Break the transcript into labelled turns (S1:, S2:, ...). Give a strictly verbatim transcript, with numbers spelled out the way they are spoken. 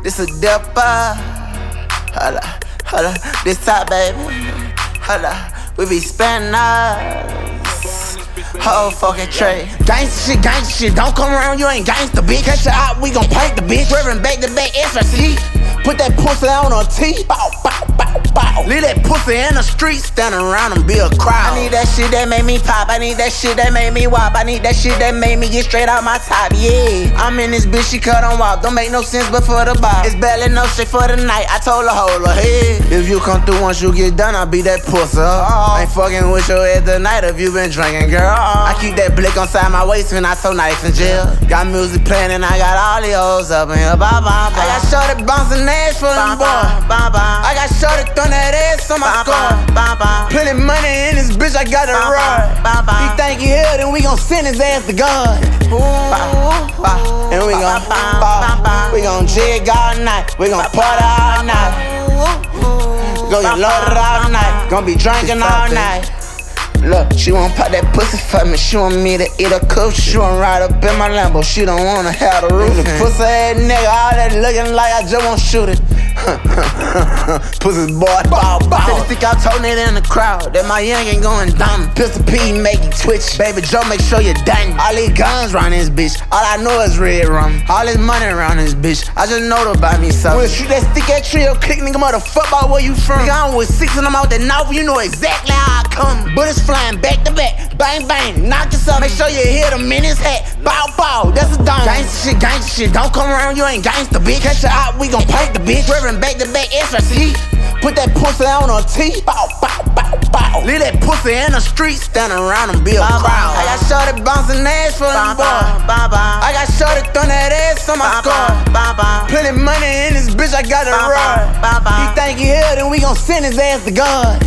S1: This a dipper. Holla, holla, this top, baby. Holla, we be spending us. Whole fucking tray.
S2: Gangsta shit, gangsta shit. Don't come around, you ain't gangsta, bitch. Catch her out, we gon' paint the bitch. Swerving back to back, extra C. Put that pussy on her T. Bow, bow, bow, bow. Leave that pussy in the street, standing around and be a crowd.
S1: I need that shit that made me pop. I need that shit that made me wop. I need that shit that made me get straight out my top. Yeah, I'm in this bitch, she cut on walk. Don't make no sense but for the bob. It's barely no shit for the night. I told her hold her head. If you come through once you get done, I'll be that pussy. Oh. Ain't fucking with your head tonight if you been drinking, girl. Oh. I keep that blick on side my waist when I so nice in jail. Got music playing and I got all the hoes up in here. Bye, bye, bye. I got shorty bouncing ass for them boy.
S2: Bye, bye.
S1: I got shorty throwing that ass on my score. Plenty money in this bitch, I got it right. He think he here, then we gon' send his ass to God. And we gon' ball. We gon' jig all night. We gon' party all night. Gon' get loaded all night. Gon' be drinking all night. Look, she won't pop that pussy for me. She want me to eat a cup. She want ride up in my Lambo. She don't wanna have the roof. The pussy ass nigga, all that looking like I just won't shoot it. Pussy boy, bow, bow. Think I told it in the crowd that my young ain't going dumb. Pistol P make you twitch. Baby Joe, make sure you're done. All these guns round this bitch. All I know is red rum. All this money around this bitch. I just know to buy me something. We'll shoot that stick at trio, click nigga, motherfuck about where you from. Nigga, I'm with six of them out the north. You know exactly how I come. Bullets flying back to back. Bang, bang, knock this up. Make sure you hit him in his hat. Bow, bow, that's a dime.
S2: Gangsta shit, gangsta shit. Don't come around, you ain't gangsta, bitch. Catch her out, we gon' paint the bitch.
S1: Swerving back to back, extra C.
S2: Put that pussy on her T. Bow, bow, bow, bow. Leave that pussy in the street, standing around and be a
S1: Bye,
S2: crowd.
S1: I got shorty bouncing ass for them boy. I got shorty throwing that ass on my score.
S2: Plenty money in this bitch, I got it right. He think he here, then we gon' send his ass to God.